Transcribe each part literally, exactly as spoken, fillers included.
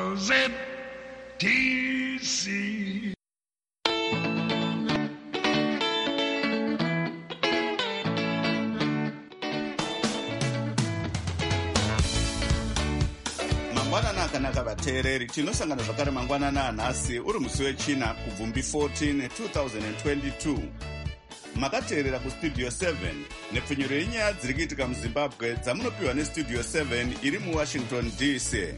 Z T C. Mangwanana akanaka vateereri, tinosangana zvakare mangwanana anhasi uri musi wechina kubvumbi fourteen twenty twenty-two. Makateerera kustudio seven nepfunyuro yenyaya dziri kuitika muzimbabwe dzamunopiwa nestudio seven iri muwashington D C.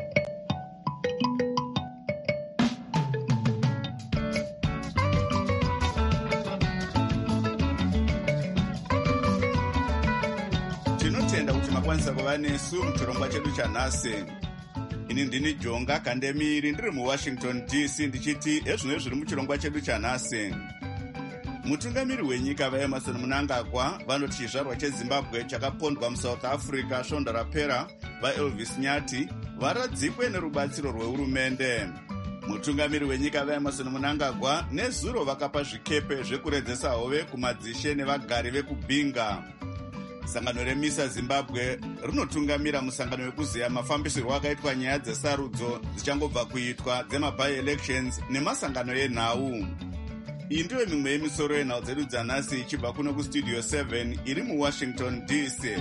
Tinotenda kuti makwanisa kuva nesu muchirongwa chedu chanhasi. Ini ndini Jonga Kandemiri ndiri muwashington D C ndichiti ezvino zviri muchirongwa chedu chanhasi. Mutungamiri wenyika vaEmerson Mnangagwa vanoti chizvarwa cheZimbabwe chakapondwa muSouth Africa svonda rapera vaElvis Nyati varadzikwe nerubatsiro rwehurumende. Mutungamiri wenyika vaEmerson Mnangagwa nezuro vakapa zvikepe zvekuredzesa hove kumadzishe nevagari vekubhinga. Sangano remisa Zimbabwe rinotungamira musangano wekuziya mafambisirwo akaitwa nyaya dzesarudzo dzichangobva kuitwa dzema-by-elections nemasangano enhau. Iyi ndiyo mimwe yemisoro yenhau dzedu dzanhasi ichibva kuno kustudio seven iri muwashington D C.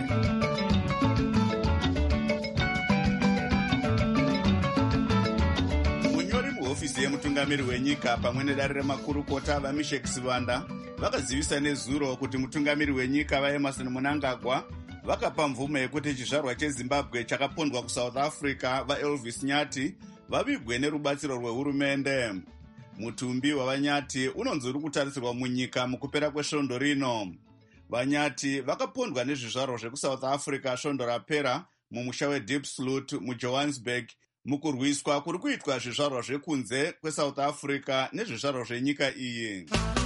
Munyori muhofisi yemutungamiri wenyika pamwe nedare remakurukota vaMishek Sivanda vakazivisa nezuro kuti mutungamiri wenyika vaEmerson Mnangagwa vakapa mvumo yekuti chizvarwa cheZimbabwe chakapondwa kuSouth Africa vaElvis Nyati vavigwe nerubatsiro rwehurumende. Mutumbi wavanyati unonzi uri kutarisirwa munyika mukupera kwesvondo rino. Vanyati vakapondwa nezvizvarwa zvekuSouth Africa svondo rapera mumusha weDiepsloot muJohannesburg mukurwiswa kuri kuitwa zvizvarwa zvekunze kweSouth Africa nezvizvarwa zvenyika iyi.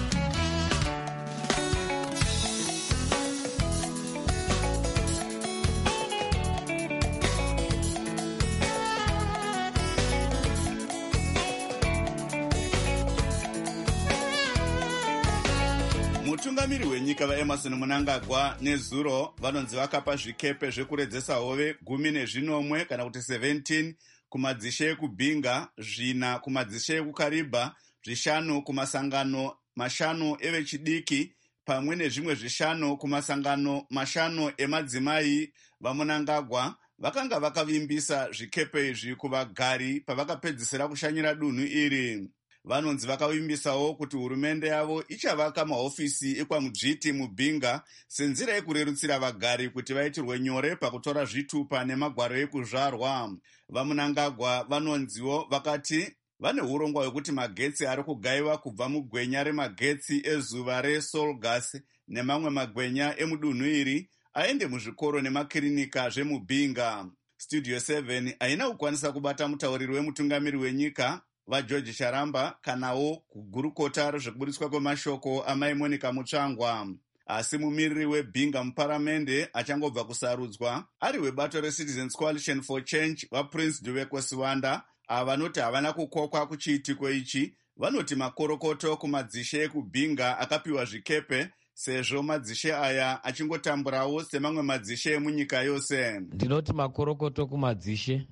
Mutungamiri wenyika vaEmerson Mnangagwa nezuro vanonzi vakapa zvikepe zvekuredzesa hove gumi nezvinomwe kana kuti seventeen kumadzishe ekubhinga, zvina kumadzishe ekuKariba, zvishanu kumasangano mashanu evechidiki pamwe nezvimwe zvishanu kumasangano mashanu emadzimai. VaMnangagwa vakanga vakavimbisa zvikepe izvi kuvagari pavakapedzisira kushanyira dunhu iri. Vanonzi vakavimbisawo kuti hurumende yavo ichavaka mahofisi ekwamujiti mubhinga senzira yekurerutsira vagari kuti vaitirwe nyore pakutora zvitupa nemagwaro ekuzvarwa. VaMnangagwa vanonziwo vakati vane urongwa hwekuti magetsi ari kugayiwa kubva mugwenya remagetsi ezuva reSolgas nemamwe magwenya emudunhu iri aende muzvikoro nemakirinika zvemubhinga. Studio seven haina kukwanisa kubata mutauriri wemutungamiri wenyika vaGeorge Charamba kanawo kugurukota rezvekubudiswa kwemashoko amai Monica Mutsvangwa. Asi mumiriri webhinga muparamende achangobva kusarudzwa ari webato reCitizens Coalition for Change vaPrince Duveko Sivanda avanoti havana kukokwa kuchiitiko ichi. Vanoti makorokoto kumadzishe ekubhinga akapiwa zvikepe sezvo madzishe aya achingotamburawo semamwe madzishe emunyika yose. Ndinoti makorokoto kumadzishe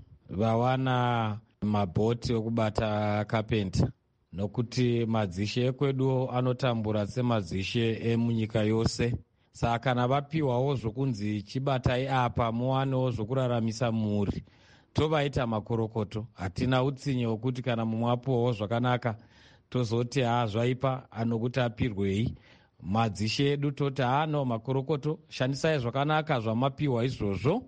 vawana mabhoti okubata kapenta nokuti madzishe ekwedu anotambura semadzishe emunyika yose. Saka kana vapiwawo zvokunzi chibatai apa muwanewo zvokuraramisa muri, tovaita makorokoto. Hatina utsinye wokuti kana mumwe apiwawo zvakanaka tozoti haa zvaipa anokuti apirwei. Madzishe edu toti hano makorokoto, shandisai zvakanaka zvamapiwa izvozvo,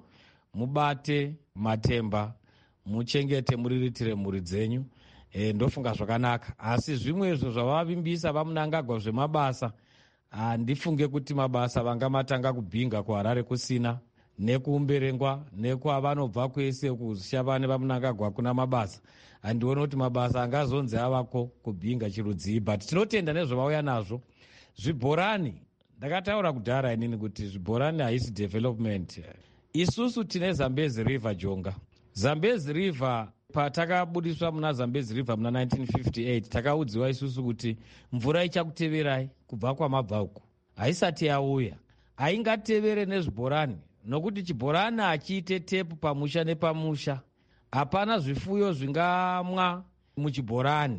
mubate matemba, muchengete muriritire mhuri dzenyu. E, ndofunga zvakanaka. Asi zvimwe izvo zvavavimbisa vaMnangagwa zvemabasa, handifunge kuti mabasa vanga matanga kubhinga kuHarare kusina, nekuumberengwa nekwavanobva kwese kushavane vaMnangagwa kuna mabasa. Handiona kuti mabasa angazonzi avako kubhinga chirudzii. But tinotenda nezvavauya nazvo. Zvibhorani, ndakataura kudhara inini kuti zvibhorani haisi development. Isusu tine Zambezi River Jonga. Zambezi River patakabudiswa muna Zambezi River muna nineteen fifty-eight takaudziwa isusu kuti mvura ichakuteverai kubva kwamabva uku. Haisati yauya. Haingatevere nezvibhorani nokuti chibhorani hachiite tepu pamusha nepamusha. hapana zvifuyo zvingamwa muchibhorani,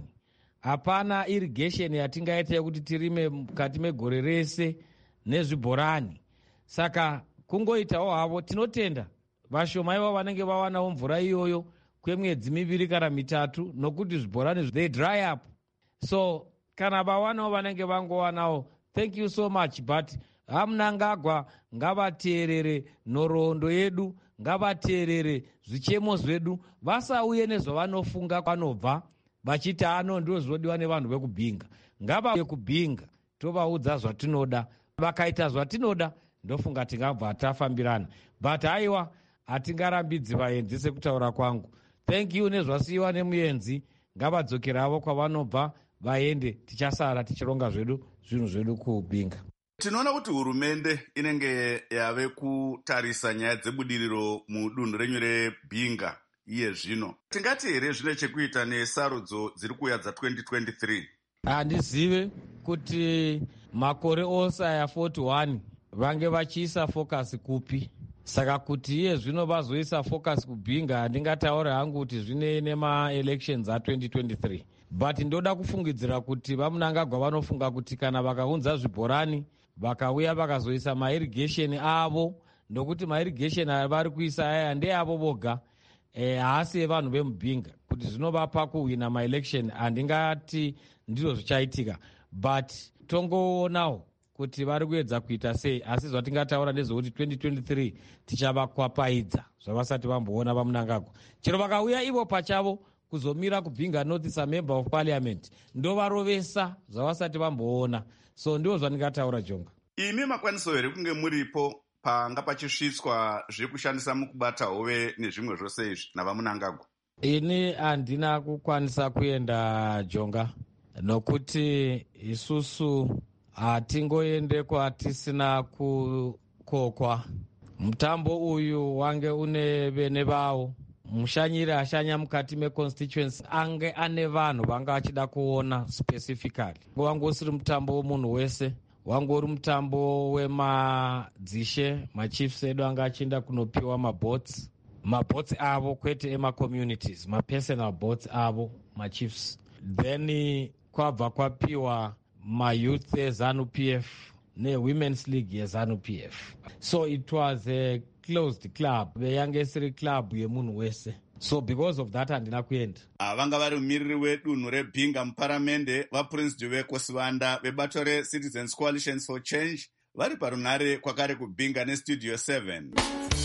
hapana irrigation yatingaita yekuti tirime mukati megore rese nezvibhorani. Saka kungoitawo havo, tinotenda vashoma ivo vanenge vawanawo mvura iyoyo kwemwedzi miviri kana mitatu, nokuti zvibhorani they dry up. So kana vawanawo vanenge vangowanawo, thank you so much. But haMnangagwa ngavateerere nhoroondo yedu, ngavateerere zvichemo zvedu, vasauye nezvavanofunga kwanobva vachiti ano ndio zvinodiwa nevanhu vekubhinga. Ngavauye kubhinga tovaudza zvatinoda, vakaita zvatinoda ndofunga tingabva tafambirana. But haiwa, hatingarambidzi vaenzi sekutaura kwangu. Thank you nezvasiyiwa nemuenzi, ngavadzokerawo kwavanobva vaende, tichasara tichironga zvedu zvinhu zvedu kubhinga. Tinoona kuti hurumende inenge yave kutarisa nyaya dzebudiriro mudunhu renyu reBhinga iye zvino. Tingati here zvine chekuita nesarudzo dziri kuuya dza twenty twenty-three? Handizive kuti makore ose aya forty-one vange vachiisa focus kupi. Saka kuti iye zvino vazoisa focus kuBhinga, handingataure hangu kuti zvine nema-elections a twenty twenty-three. But ndoda kufungidzira kuti vaMnangagwa vanofunga kuti kana vakaunza zvibhorani vakauya vakazoisa mairrigation avo, nokuti mairrigation avari kuisa aya ndeavo voga, haasi e, evanhu vemuBhinga, kuti zvinovapa kuwina maelection. Handingati ndizvo zvichaitika, but tongoonawo kuti vari kuedza kuita sei. Asi zvatingataura ndezvekuti twenty twenty-three tichavakwapaidza zvavasati vamboona vaMnangagwa. Chero vakauya ivo pachavo kuzomira kuBhinga North samember of parliament, ndovarovesa zvavasati vamboona. So ndiwo zvandingataura Jonga. Imi makwaniso here kunge muripo panga pachisvitswa zvekushandisa mukubata hove nezvimwe zvose izvi navaMnangagwa? Ini handina kukwanisa kuenda Jonga, nokuti isusu hatingoende kwatisina kukokwa. Mutambo uyu wange une vene vavo, mushanyiri ashanya mukati meconstituency ange ane vanhu vanga achida kuona specifically. Wange usiri mutambo womunhu wese, wange uri mutambo wemadzishe, machiefs edu anga achinda kunopiwa mabots, mabots avo kwete ema-communities, ma-personal bots avo, machiefs. Then kwabva kwapiwa ma-youth eZANU-P F ne-Women's League yeZANU-P F. So it was a closed club, yange isiri club yemunhu wese. So because of that handina kuenda. Vanga vari mumiriri wedunhu reBhinga muparamende vaPrince Juveko Sivanda vebato reCitizens Coalitions for Change vari parunhare kwakare kuBhinga neStudio seven.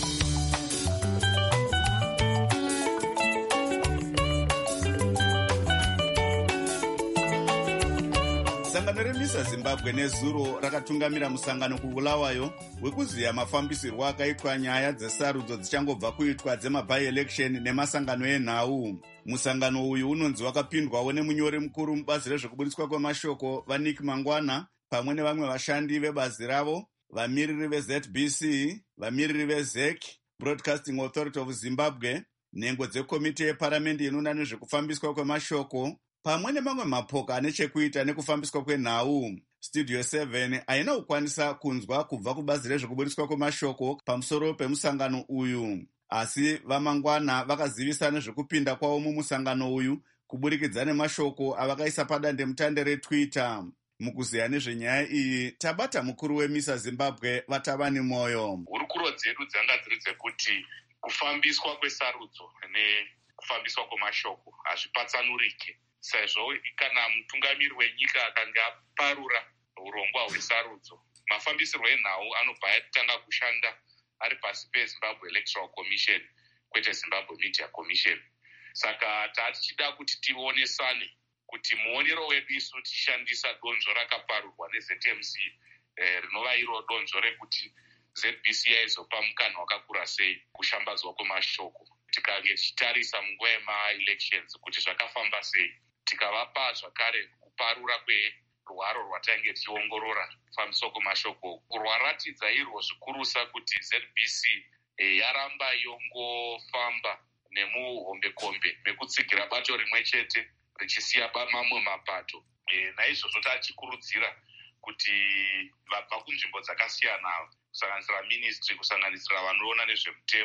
Sangano reMISA Zimbabwe nezuro rakatungamira musangano kuBulawayo wekuziya mafambisirwo akaitwa nyaya dzesarudzo dzichangobva kuitwa dzema-by-election nemasangano enhau. Musangano uyu unonzi wakapindwawo nemunyori mukuru mubazi rezvekubudiswa kwemashoko vaNick Mangwana pamwe nevamwe vashandi vebazi ravo, vamiriri veZ B C, vamiriri veZ E C, Broadcasting Authority of Zimbabwe, nhengo dzekomiti yeparamende inoona nezvekufambiswa kwemashoko, pamwe nemamwe mapoka ane chekuita nekufambiswa kwenhau. Studio seven haina kukwanisa kunzwa kubva kubazi rezvekubudiswa kwemashoko pamusoro pemusangano uyu, asi vaMangwana vakazivisa nezvekupinda kwavo mumusangano uyu kuburikidza nemashoko avakaisa padandemutande reTwitter. Mukuziya nezvenyaya iyi tabata mukuru weMISA Zimbabwe Vatavani Moyo. Hurukuro dzedu dzanga dziri dzekuti kufambiswa kwesarudzo nekufambiswa kwemashoko hazvipatsanurike. Saizvo kana mutungamiri wenyika akanga aparura urongwa hwesarudzo, mafambisirwo enhau anobva atanga kushanda ari pasi peZimbabwe Electoral Commission kwete Zimbabwe Media Commission. Saka tatichida kuti tionesane kuti muonero wedu isu tichishandisa donzvo rakaparurwa neZ M C eh, rinova iro donzvo rekuti Z B C yaizopa mukana wakakura sei kushambadzwa kwemashoko. Tikange tichitarisa munguva yema-elections kuti zvakafamba sei, tikavapa zvakare kuparura kwerwaro rwatainge tichiongorora kufambiswa kwemashoko, rwaratidza irwo zvikurusa kuti Z B C e, yaramba yongofamba nemuhombekombe mekutsigira bato rimwe chete richisiya mamwe mapato. E, naizvozvo tachikurudzira kuti vabva kunzvimbo dzakasiyana kusanganisira ministry, kusanganisira vanoona nezvemutemo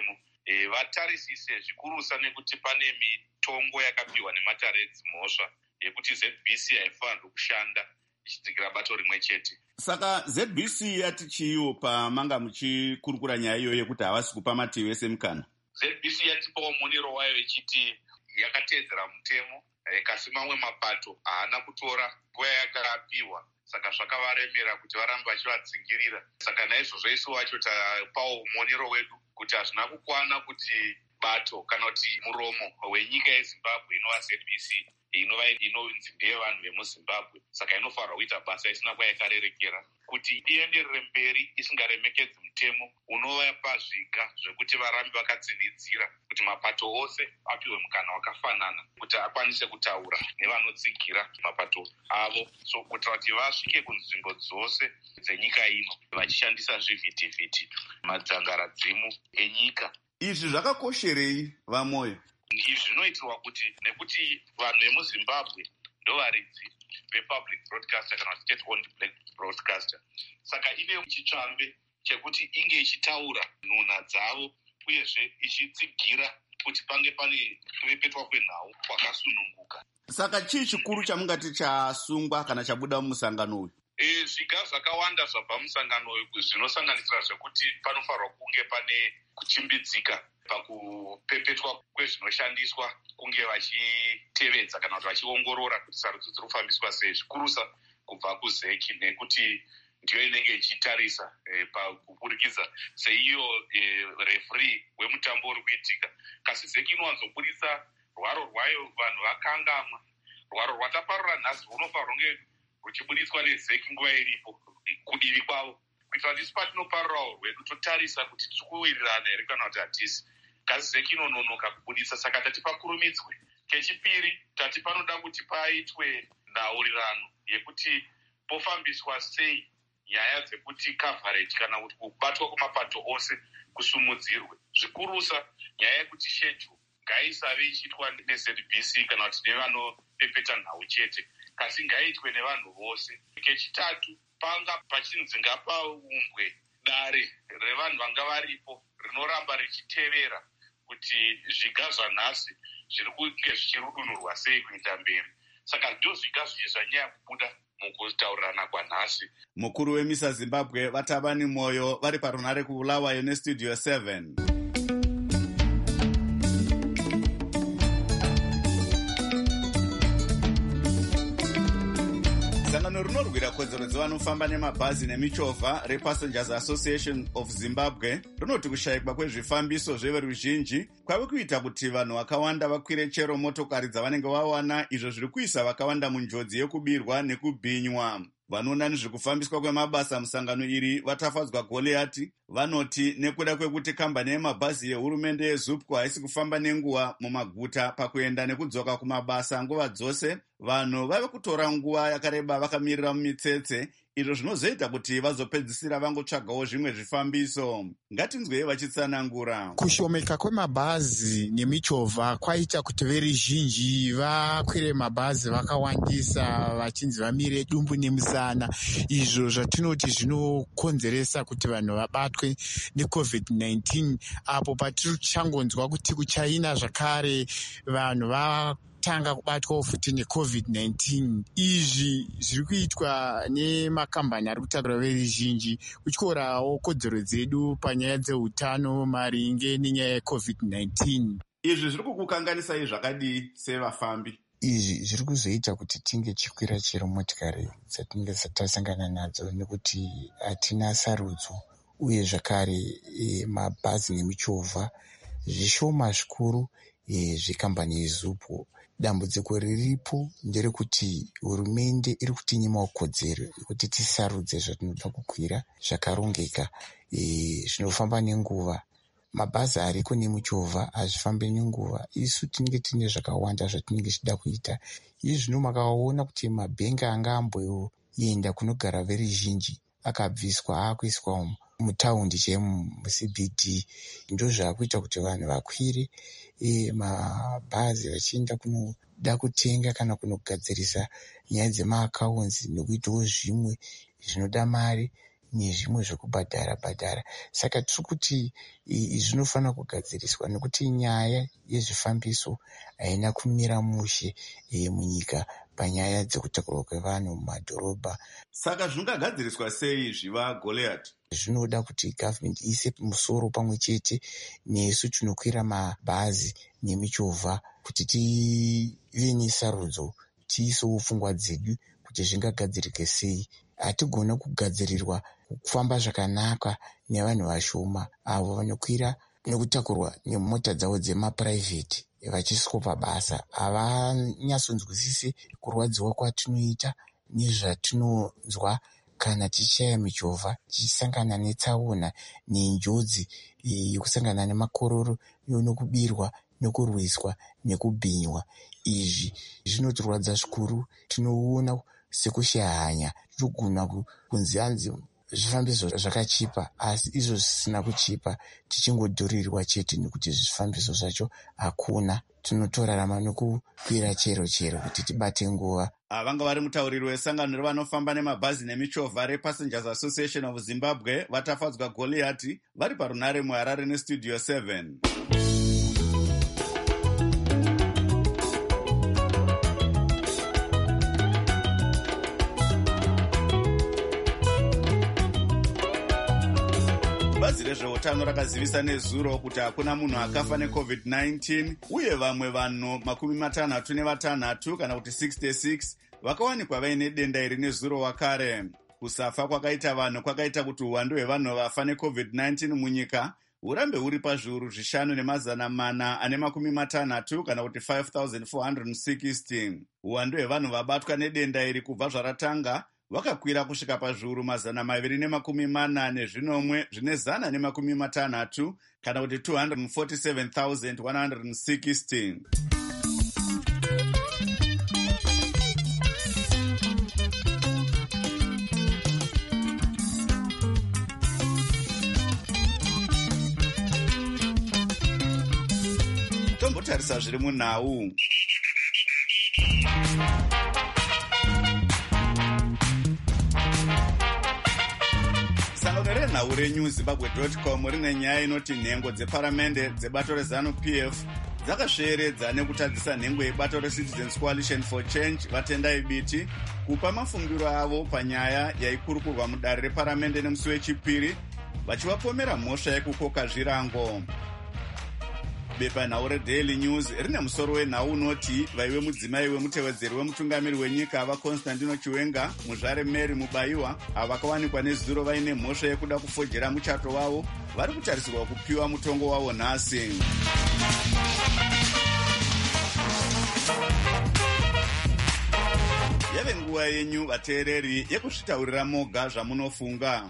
e, vatarisise zvikurusa nekuti pane mitongo yakapiwa nemataredzi mhosva yekuti Z B C haifanirwi kushanda ichidzikira bato rimwe chete. Saka Z B C yati chiyo pamanga muchikurukura nyaya iyoyo yekuti havasi kupa mativi ese mukana? Z B C yatipawo muniro wayo ichiti yakateedzera mutemo, e, kasi mamwe mapato haana kutora nguva yakapiwa, saka zvakavaremera kuti varambe vachivadzingirira. Saka naizvozvo isu wacho tapawo muniro wedu kuti hazvina kukwana kuti bato kana kuti muromo wenyika yeZimbabwe inova Z B C inova inonzi ndeyevanhu vemuZimbabwe, saka inofanirwa kuita basa isina kwayakarerekera kuti ienderere mberi isingaremekedzi mutemo unovapa zviga zvekuti varambe vakatsinidzira kuti mapato ose apiwe mukana wakafanana kuti akwanise kutaura nevanotsigira mapato avo, so kuitira kuti vasvike kunzvimbo dzose dzenyika ino vachishandisa zvivhitivhiti madzangaradzimu enyika. Izvi zvakakosherei vamoyo? Izvi zvinoitirwa kuti nekuti vanhu vemuZimbabwe ndovaridzi vepublic broadcaster kana state owned broadcaster, saka ine chitsvambe chekuti inge ichitaura nhunha dzavo uyezve ichitsigira kuti pange pane kupepetwa kwenhau kwakasununguka. Saka chii chikuru chamungati chasungwa kana chabuda mumusangano uyu? E, zviga zvakawanda zvabva musangano uyu zvinosanganisira zvekuti panofanirwa kunge pane kuchimbidzika pakupepetwa kwezvinoshandiswa, kunge vachitevedza kana kuti vachiongorora kuti sarudzo dziri kufambiswa sei, zvikurusa kubva kuzeki nekuti ndiyo inenge ichitarisa e, pakuburikidza seiyo e, refri wemutambo uri kuitika. Kasi zeki inowanzobudisa rwaro rwayo vanhu vakangamwa. Rwaro rwataparura nhasi runofanirwa kunge ruchibudiswa nezeki nguva iripo kudivi kwavo, kuitira kuti isu patinoparurawo rwedu totarisa kuti tiri kuwirirana here kana kuti hatisi. Kasi zeki inononoka kubudisa, saka tati pakurumidzwe. Kechipiri, tati panoda kuti paitwe nhaurirano yekuti pofambiswa sei nyaya dzekuti coverage kana kuti kubatwa kwemapato ose kusumudzirwe. Zvikurusa nyaya yekuti schedule ngaisave ichiitwa neZ B C kana kuti nevanopepeta nhau chete, kasi ngaiitwe nevanhu vose. Kechitatu, panga pachinzi ngapaumbwe dare revanhu vanga varipo rinoramba richitevera kuti zviga zvanhasi zviri kunge zvichirudunurwa sei kuita mberi. Saka ndo zviga zvizvi zvanyanya kubuda mukutaurirana kwanhasi. Mukuru weMISA Zimbabwe Vatabani Moyo vari parunare kuBulawayo nestudio seven. Sangano rinorwira kodzero dzevanofamba nemabhazi nemichovha rePassengers Association of Zimbabwe rinoti kushayikwa kwezvifambiso zveveruzhinji kwave kuita kuti vanhu vakawanda vakwire chero motokari dzavanenge vawana, izvo zviri kuisa vakawanda munjodzi yekubirwa nekubhinywa. Vanoona nezvekufambiswa kwemabasa musangano iri vatafadzwa Goliati vanoti nekuda kwekuti kambani yemabhazi yehurumende yeZupco haisi kufamba nenguva mumaguta pakuenda nekudzoka kumabasa nguva dzose, vanhu vave kutora nguva yakareba vakamirira mumitsetse, izvo zvinozoita kuti vazopedzisira vangotsvagawo zvimwe zvifambiso. Ngatinzwei vachitsanangura. Kushomeka kwemabhazi nemichovha kwaita kuti veruzhinji vakwire mabhazi vakawandisa vachinzi vamire dumbu nemusana, izvo zvatinoti zvinokonzeresa kuti vanhu vabatwe neCovid nineteen, apo patiri kuchangonzwa kuti kuChina zvakare vanhu va tanga kubatwawo futi neCovid nineteen. Izvi zviri kuitwa nemakambani ari kutakura veruzhinji kutyorawo kodzero dzedu panyaya dzeutano maringe nenyaya yeCovid nineteen. Izvi zviri kukukanganisai zvakadii sevafambi? Izvi zviri kuzoita kuti tinge chikwira chero motikari dzatinenge tasangana nadzo nekuti hatina sarudzo, uye zvakare e, mabhazi nemichovha zvishoma zvikuru e, zvekambani yeZupco. Dambudziko riripo nderekuti hurumende iri kutinyima kodzero yekuti tisarudze zvatinoda kukwira zvakarongeka e, zvinofamba nenguva. Mabhazi ariko nemuchovha hazvifambi nenguva. Isu tinenge tine zvakawanda zvatinenge tichida kuita. Izvi zvino makaona kuti mabhengi anga amboenda kunogara veruzhinji akabviswa akuiswa mutaundi chemuC B D. Ndo zvakuita kuti vanhu vakwire e, mabhazi vachienda kunoda kutenga kana kunogadzirisa nyaya dzemaakaunzi nekuitawo zvimwe zvinoda mari. nezvimwe zvekubhadhara bhadhara. Saka tiri kuti zvinofanira kugadziriswa nekuti nyaya yezvifambiso haina kumira mushe e, munyika panyaya dzekutakurwa kwevanhu mumadhorobha. Saka zvingagadziriswa sei zviva Goliath? Zvinoda kuti gavhmendi ise musoro pamwe chete nesu tinokwira mabhazi nemichovha kuti tive nesarudzo, tiisewo pfungwa dzedu kuti zvingagadzirike sei. Hatigona kugadzirirwa kufamba zvakanaka nevanhu vashoma avo vanokwira nekutakurwa nemota dzavo dzemapuraivheti vachisvika pabasa. Havanyatsonzwisisi kurwadziwa kwatinoita nezvatinonzwa kana tichaya michovha, tichisangana netsaona nenjodzi yekusangana nemakororo nokubirwa, nokurwiswa nekubhinywa. Izvi zvinotirwadza zvikuru. Tinoona sekushahanya, tinogona kunzi hanzi zvifambiso zvakachipa, asi izvo zvisina kuchipa, tichingodhurirwa chete nekuti zvifambiso zvacho hakuna. Tinotorarama nokukwira chero chero kuti tibate nguva. Vanga vari mutauriri wesangano revanofamba nemabhazi nemichovha rePassengers Association of Zimbabwe vatafadzwa Goliath vari parunare muHarare neStudio seven. Bazi rezveutano rakazivisa nezuro kuti hakuna munhu akafa necovid nineteen uye vamwe vanhu makumi matanhatu nevatanhatu kana kuti sixty-six vakawanikwa vaine denda iri nezuro wakare. Kusafa kwakaita vanhu kwakaita kuti uwandu hwevanhu vafa necovid nineteen munyika hurambe huri pazviuru zvishanu nemazana mana ane makumi matanhatu kana kuti five thousand four hundred sixty. Uwandu hwevanhu vabatwa nedenda iri kubva zvaratanga wakakwira kusvika pazviuru mazana maviri nemakumi mana nezvinomwe zvine zana nemakumi matanhatu kana kuti two hundred forty-seven thousand one hundred sixty. Tombotarisa zviri munhau. Sangano renhau renew zimbabwe dot com rine nyaya inoti nhengo dzeparamende dzebato rezanu P F dzakasveeredza nekutadzisa nhengo yebato reCitizens Coalition for Change vatendai biti kupa mafungiro avo panyaya yaikurukurwa mudare reparamende nemusi wechipiri vachivapomera mhosva yekukoka zvirango. Bepa nhau reDaily News rine musoro wenhau unoti vaiwe mudzimai wemutevedzeri wemutungamiri wenyika vaConstantino Chiwenga muzvare Mary Mubayiwa avakawanikwa nezuro vaine mhosva yekuda kufojera muchato wavo vari kutarisirwa kupiwa mutongo wavo nhasi. Yave nguva yenyu vateereri yekuzvitaurira moga zvamunofunga.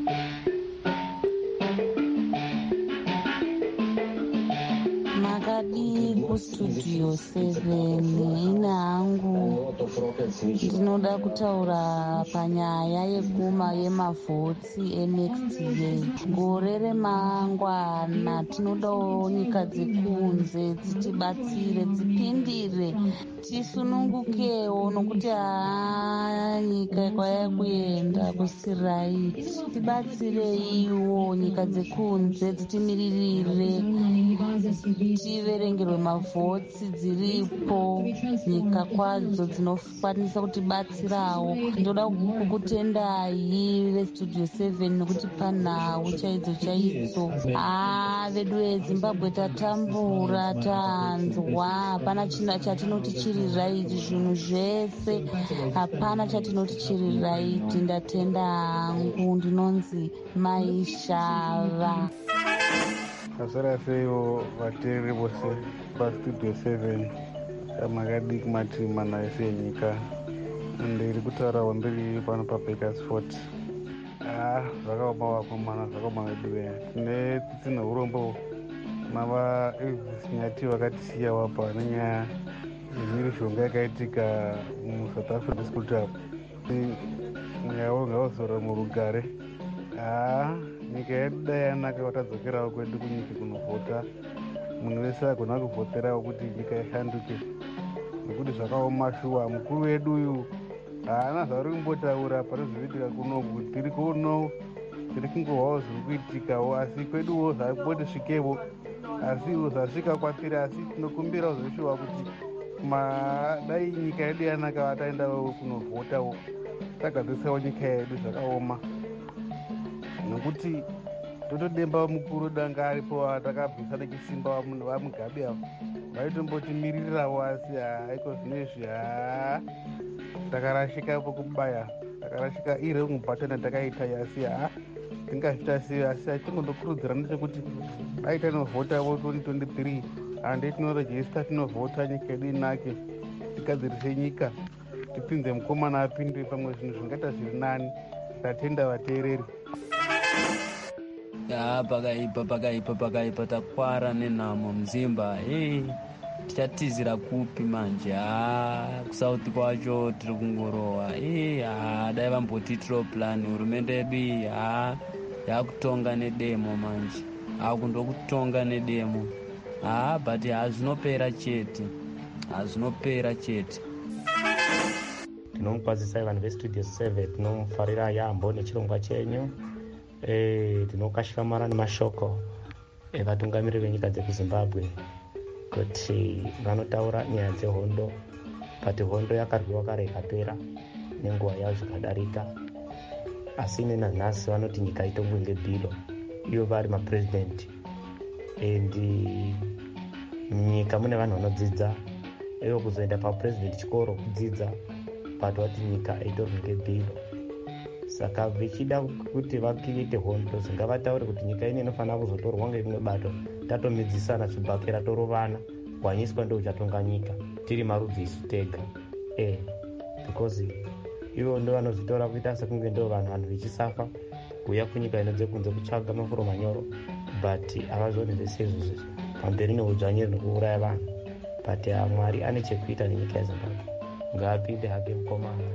Makadi kustudio seven ina hangu ndinoda kutaura panyaya yeguma yemavhotsi enext year. Gore remangwana tinodawo nyika dzekunze dzitibatsire dzipindire tisunungukewo nokuti haa nyika kwaya kuenda kusiraiti. Tibatsireiwo nyika dzekunze dzitimiririre tiverengerwe mavhotsi dziripo nyika kwadzo dzinokwanisa kutibatsirawo. Ndoda kukutendai vestudio seven nekuti panhau chaidzo chaidzo. haa vedu vezimbabwe tatambura tanzwa hapana china chatinoti chiri raiti. Zvinhu zvese hapana chatinoti chiri raiti. Ndatenda hangu ndinonzi Maishava. Asara seyo vateereri vose pastudio seven makadi kumati mana ese enyika ndiri kutaurawo ndiri pano paBakersford. ah zvakaoma vakomana zvakaoma vedu tine tisina urombo mava nyati vakatisiya wapa nenyaya yemhirizhonga yakaitika muSouth Africa kuti mweya ngauzora murugare. ah nyika yedu dai yanaka watadzokerawo kwedu kunyika kunovhota. Munhu wese agona kuvhoterawo kuti nyika ishanduke nekuti zvakaoma shuwa. Mukuru wedu uyu haana zvaari kumbotaura pari zviitika kunoku. Tiri kuno tiri kungohwawo zviri kuitikawo, asi kweduwo zvakuboti svikevo, asi zvasvika kwatiri. Asi tinokumbirawo zveshuwa kuti dai nyika yedu yanaka vataendawo kunovhotawo, tagadzisawo nyika yedu zvakaoma, nokuti totodemba mukuru danga aripo atakabvisa nechisimba vamugabe avo vaitombotimirirawo, asi haiko zvinezvi ha takarashika pokubaya, takarashika ire mubhatani takaita asi ha tingazvita sei. Asi atingondokurudzira ndechekuti dai tinovhotawo twenty twenty-three hande tinorejista tinovhota, nyika yedu inake, tigadzirise nyika, tipinze mukomana apinde, pamwe zvinhu zvingaita zviri nani, tatenda vateereri. Ya pakaipa pakaipa pakaipa takwara nenhamo muzimba. Hey, tichatizira kupi manje? Ha kusauti kwacho tiri kungorowa. Hey, ha dai vambotitiro plan hurumende yedu iyi. Ha yakutonga nedemo manje, akundokutonga nedemo. Ha but hazvinopera chete, hazvinopera chete. Tinomukwazisai vanhu vestudio seven, tinomufarira yambo nechirongwa chenyu. Eh, tinokashikamara nemashoko evatungamiriri venyika dzekuzimbabwe kuti vanotaura nyaya dzehondo, but hondo yakarwiwa kare ikapera nenguva yayo zvikadarika. Asi nenanhasi vanoti nyika itongwenge bhilo, ivo vari mapresident, and nyika mune vanhu vanodzidza, ivo kuzoenda papresident chikoro kudzidza, but vati nyika itorwenge bhilo. Saka vichida kuti vakiite hondo dzingavataure kuti nyika ine inofanira kuzotorwa ngeimwe bato, tatomidzisana chibhakera torovana, wanyiswa ndo uchatonga nyika, tiri marudzi isu tega. Eh, because ivo ndo vanozvitora kuita sekunge ndo vanhu vanhu vichisafa kuuya kunyika inodze kunze kutsvaga mafuro manyoro, but havazvioni zvese izvozvo pamberi neudzvanyiri nekuuraya vanhu. But Mwari ane chekuita nenyika yeZimbabwe, ngaapinde hake mukomana.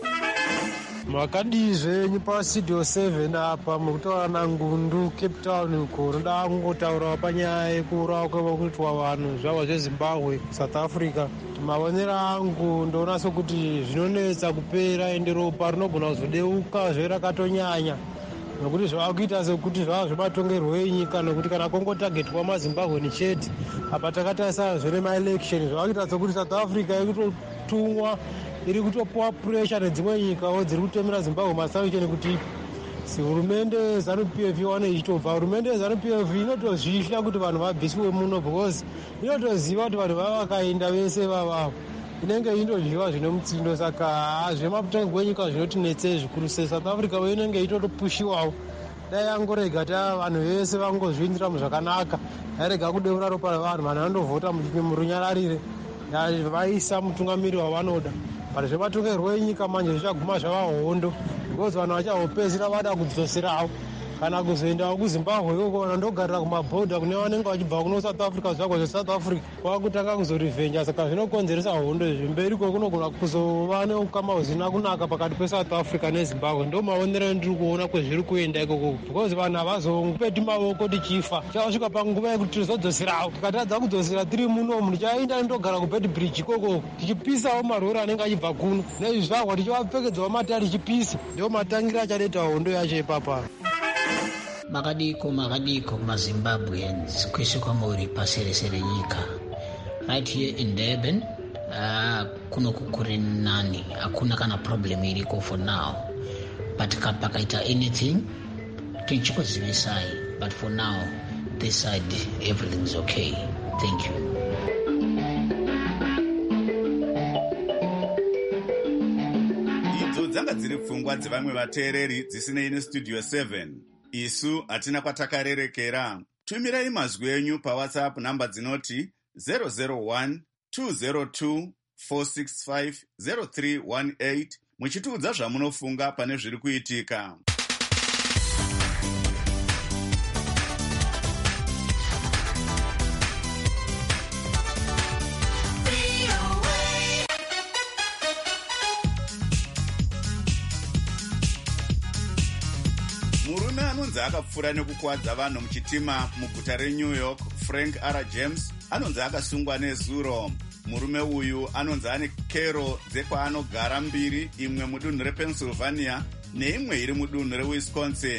Makadii zvenyu pastudio seven apa mukutaura naNgundu Cape Town uko, ndoda kungotaurawo panyaya yekuurawa kwekuitwa vanhu zvavo zveZimbabwe South Africa. Mavonero angu ndoona sokuti zvinonetsa kupera, ende ropa rinogona kuzodeuka zverakatonyanya, nokuti zvavakuita sekuti zvava zvematongerwo enyika, nokuti kana kongotagetwa maZimbabwe ni chete apa takatarisa zvere maelection, zvavakuita sekuti South Africa ikutotumwa iri kutopuwa pressure nedzimwe nyikawo dziri kutemera Zimbabwe masanction kuti si hurumende ZANU-P F iwane ichitobva. Hurumende ZANU-P F inotozvihla kuti vanhu vabvisiwe muno, because inotoziva kuti vanhu vava vakaenda vese vavavo inenge indodyiwa zvine mutsindo. Saka hazvematongerwo enyika zvinotinetse zvikuru sei. South Africa we inenge itotopushiwawo, dai angorega ta vanhu vese vangozviindira muzvakanaka, airega kudeura ropa revanhu, vanhu vandovhota murunyararire, vaisa mutungamiri wavanoda. But zvematongerwo enyika manje zvichaguma zvava hondo, because vanhu vachahopedzera vada kudzoserawo kana kuzoendawo kuZimbabwe ikoko, vanhu ndogarira kumabhodha kune vanenge vachibva kuno South Africa, zvako zveSouth Africa kwakutanga kuzorivenja. Saka zvinokonzeresa hondo izvi, mberi iko kunogona kuzova neukama husina kunaka pakati peSouth Africa neZimbabwe. Ndo maonero endiri kuona kwezviri kuenda ikoko, because vanhu havazongopeti maoko tichifa. Chasvika panguva yekuti tizodzoserawo, tikatadza kudzosera tiri munomu tichaenda ndogara kubed bridge ikoko tichipisawo marori anenge achibva kuno, nezvizvarwa tichivapfekedzawo mata tichipisa. Ndo matangira achadeta hondo yacho ipapa. Makadiko makadiko maZimbabweans, kwese kwamuri pasi rese renyika. Right here in Durban, uh, kuno kukuri nani, hakuna kana problem iriko for now. But kapakaita anything, tichikozivisai. But for now, this side, everything's okay. Thank you. Idzo dzanga dziri pfungwa dzevamwe vateereri dzisinei nestudio seven. Isu hatina kwatakarerekera. Tumirai mazwi enyu paWhatsApp namba dzinoti zero zero one two zero two four six five zero three one eight muchitiudza zvamunofunga pane zviri kuitika. Murume anonzi akapfura nekukwadza vanhu muchitima muguta reNew York, Frank R. James, anonzi akasungwa nezuro. Murume uyu anonzi ane kero dzekwaanogara mbiri, imwe mudunhu rePennsylvania neimwe iri mudunhu reWisconsin.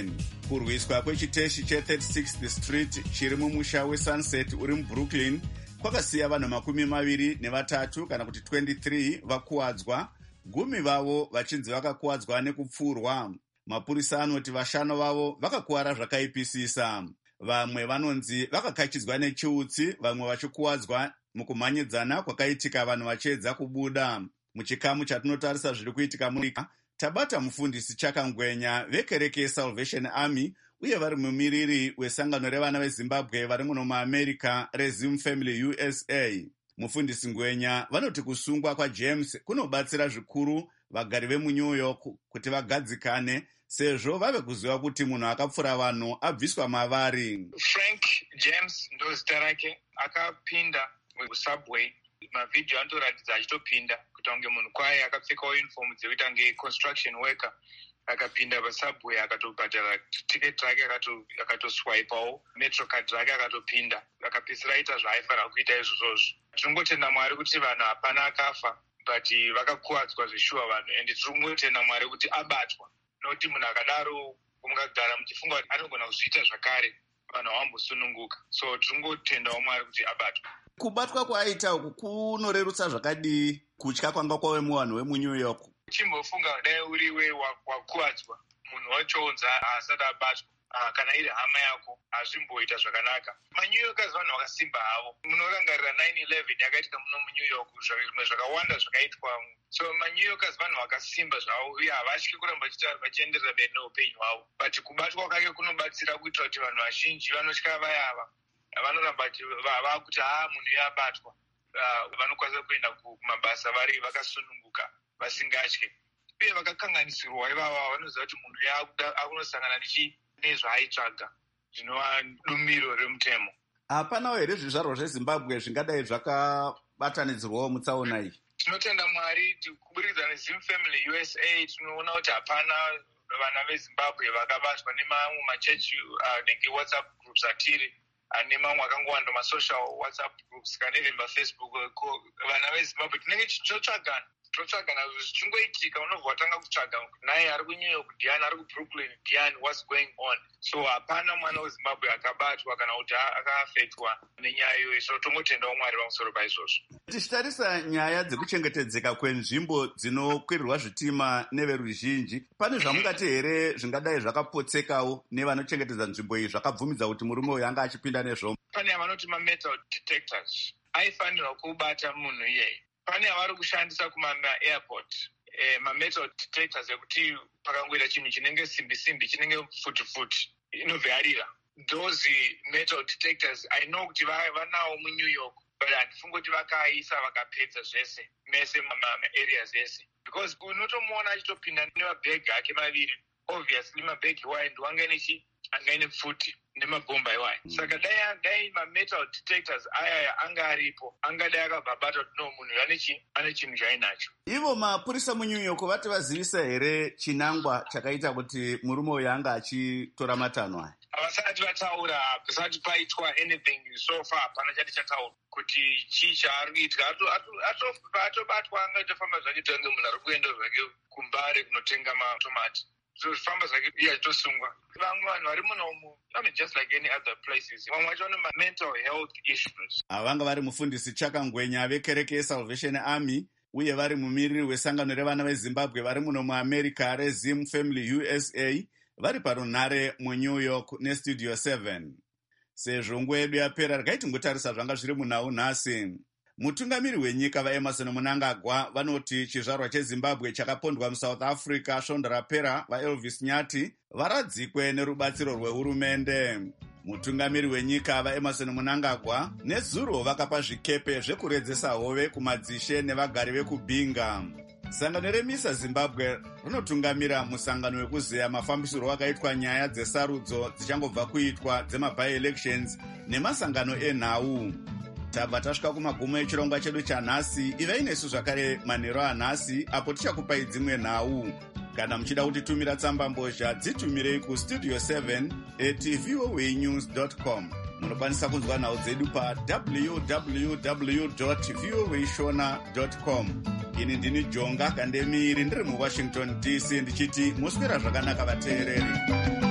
Kurwiswa kwechiteshi che-thirty-sixth Street chiri mumusha weSunset uri muBrooklyn kwakasiya vanhu makumi maviri nevatatu kana kuti twenty-three vakuwadzwa, gumi vavo vachinzi vakakuwadzwa nekupfurwa. Mapurisa anoti vashanu vavo vakakuwara zvakaipisisa. Vamwe vanonzi vakakachidzwa nechiutsi, vamwe vachikuwadzwa mukumhanyidzana kwakaitika vanhu vachiedza kubuda. Muchikamu chatinotarisa zviri kuitika munyika, tabata mufundisi Chakangwenya vekereke yeSalvation Army uye vari mumiriri wesangano revana veZimbabwe vari muno muAmerica reZim Family U S A. Mufundisi Ngwenya vanoti kusungwa kwaJames kunobatsira zvikuru vagari vemuNew York kuti vagadzikane, sezvo vave kuziva kuti munhu akapfura vanhu abviswa mavari. Frank James ndo zita rake, akapinda musubway, mavhidhiyo anotoratidza achitopinda kuti kunge munhu kwaye akapfekawo uniform dzekuti ange construction worker, akapinda pasubway akatobhadhara tiketi rake akatoswipawo metro card rake akatopinda, akapedzisira aita zvaaifanira kuita izvozvozvo. Tinongotenda Mwari kuti vanhu hapana akafa, but vakakuwadzwa zvishuwa vanhu, and tinongotenda Mwari kuti abatwa, nokuti munhu akadaro mungagara muchifunga kuti anogona kuzviita zvakare, vanhu havambosununguka. So tinongotendawo Mwari kuti abatwa. Kubatwa kwaaita uku kunorerutsa zvakadii kutya kwanga kwave muvanhu vemuNew York? Chimbofunga dai uriwe wakuwadzwa, munhu wachounza asati abatwa, kana iri hama yako, hazvimboita zvakanaka. MaNew Yorkers vanhu vakasimba havo. Munorangarira nine eleven yakaitika muno muNew York, zvimwe zvakawanda zvakaitwa. So MaNew Yorkers vanhu vakasimba zvavo uye havatyi kuramba vachienderera mberi neupenyu hwavo. But kubatwa kwake kunobatsira kuitira kuti vanhu vazhinji vanotya vayava, vanoramba vava kuti haa munhu yabatwa, vanokwanisa kuenda kumabasa vari vakasununguka vasingatye, uye vakakanganisirwa ivava vanoziva kuti munhu yakunosangana nezvaaitsvaga zvinova dumiro remutemo. Hapanawo here zvizvarwa zveZimbabwe zvingadai zvakabatanidzirwawo mutsaona iyi? Tinotenda Mwari kubudikidza neZim Family U S A tinoona kuti hapana vana veZimbabwe vakabatwa nemamwe machechi nenge WhatsApp groups atiri, nemamwe akangowanda masocial WhatsApp groups kana even maFacebook. Vana veZimbabwe tinenge tichitsvagana totsvagana zvichingoitika, unobva watanga kutsvaga naye ari kuNew York ndiani, ari kuBrooklyn ndiani, what's going on. So hapana mwana weZimbabwe akabatwa kana kuti akaafektwa nenyaya iyoyi. So tomotendawo Mwari pamusoro paizvozvo. Tichitarisa nyaya dzekuchengetedzeka kwenzvimbo dzinokwirirwa zvitima neveruzhinji, pane zvamungati here zvingadai zvakapotsekawo nevanochengetedza nzvimbo iyi zvakabvumidza kuti murume uyu anga achipinda nezvo? Pane vanoti mametal detectors, aifanirwa kubata munhu iyeye. Pane avari kushandisa kumaairport eh, mametal detectors ekuti pakangoita chinhu chinenge simbi simbi chinenge futi futi inobva yarira. Those metal detectors I know kuti vanawo muNew York, but handifungi kuti vakaisa vakapedza zvese mese maareas ese, because unotomuona achitopinda nemabhegi ake maviri, obviously mabhegi iwayo ndiwangaine angaine pfuti nemabhomba iwayo. Saka dai dai mametal detectors aya anga aripo, angadai akabhabata kuti no munhu ane ane chinhu chainacho. Ivo mapurisa muNew York vati vazivisa here chinangwa chakaita kuti murume uyu anga achitora matanho aya? Havasati vataura, pasati paitwa anything so far, hapana chati chataura kuti chii chaari kuitika. Atobatwa angatofamba zvake tonge munhu ari kuenda zvake kumbare kunotenga matomati. So famba zvake iye achitosungwa. Vamwe vanhu vari munomu, I mean just like any other places, vamwe vacho vane mental health issues. Avanga vari mufundisi Chakangwenya vekereke yeSalvation Army uye vari mumiriri wesangano revana veZimbabwe vari muno muAmerica reZim Family U S A, vari parunhare muNew York neStudio seven. Sezvo nguva yedu yapera, regai tingotarisa zvanga zviri munhau nhasi. Mutungamiri wenyika vaEmerson Mnangagwa vanoti chizvarwa cheZimbabwe chakapondwa muSouth Africa svondo rapera vaElvis Nyati varadzikwe nerubatsiro rwehurumende. Mutungamiri wenyika vaEmerson Mnangagwa nezuro vakapa zvikepe zvekuredzesa hove kumadzishe nevagari vekubhinga. Sangano reMISA Zimbabwe rinotungamira musangano wekuzeya mafambisiro akaitwa nyaya dzesarudzo dzichangobva kuitwa dzema-by-elections nemasangano enhau. Tabva tasvika kumagumo echirongwa chedu chanhasi. Ivai nesu zvakare manheru anhasi apo tichakupai dzimwe nhau. Kana muchida kutitumira tsamba mbozha dzitumirei kustudio seven at voa news dot com. Munokwanisa kunzwa nhau dzedu pa w w w dot voa shona dot com. Ini ndini Jonga Kandemiri ndiri muWashington D C ndichiti muswera zvakanaka vateereri.